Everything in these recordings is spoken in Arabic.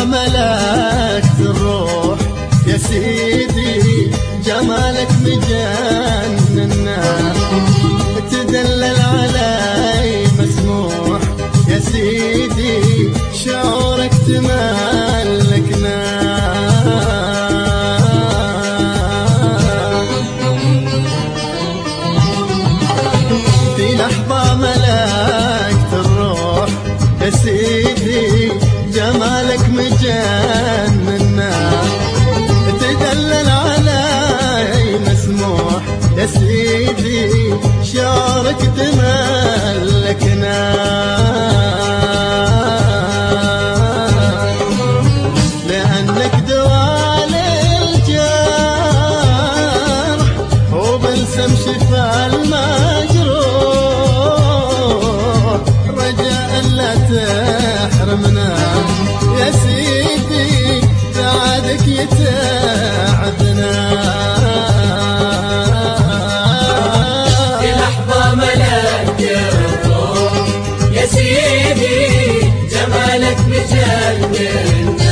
ملكت الروح يا سيدي، جمالك مجننا، تدلل علي مسموح يا سيدي، شعورك تملكنا. في لحظة ملكت الروح يا سيدي، جمالك مجننا، تدلل علي مسموح يا سيدي، شعورك تملكنا. لأنك دواء للجرح وبلسم شفا المجروح، رجاء لا تحرمنا يا سيدي، بعدك يتعبنا. في لحظة ملكت الروح يا سيدي، جمالك مجننا،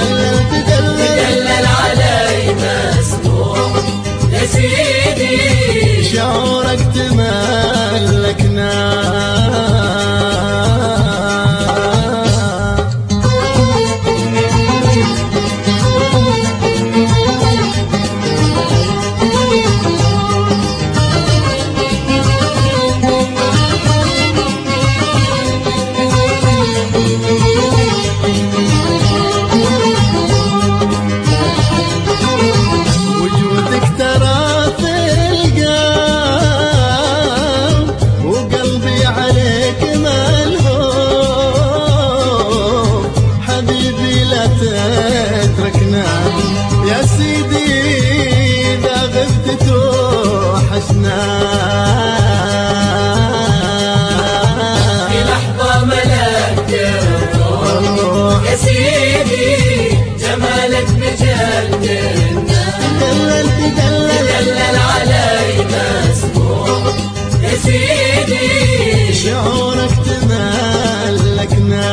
تدلل علي مسموح يا سيدي، شعورك تملكنا. تتركنا يا سيدي، إذا غبت توحشنا. في لحظة ملكت الروح يا سيدي، جمالك مجننا، تدلل علي مسموح يا سيدي، شعورك تملكنا.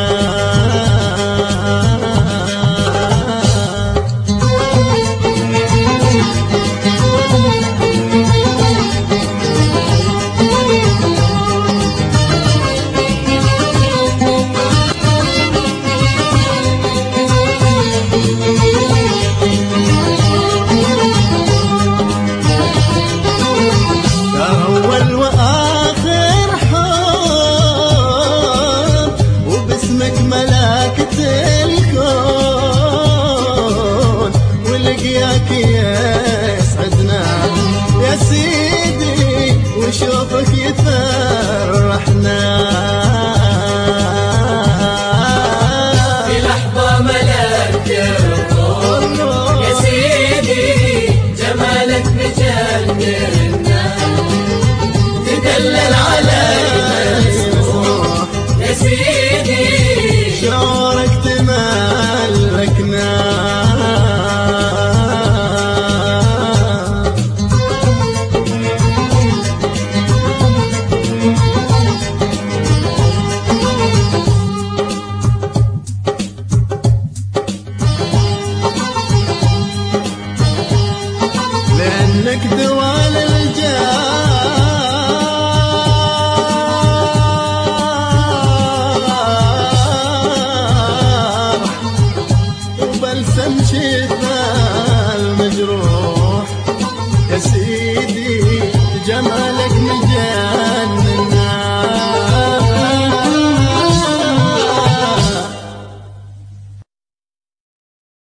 ولقياك يسعدنا يا سيدي، وشوفك يفرحنا. في لحظة ملكت الروح يا سيدي، جمالك مجننا، تدلل علي مسموح يا سيدي، شعورك تملكنا. لأنك دواء للجرح وبلسم شفا المجروح يا سيدي،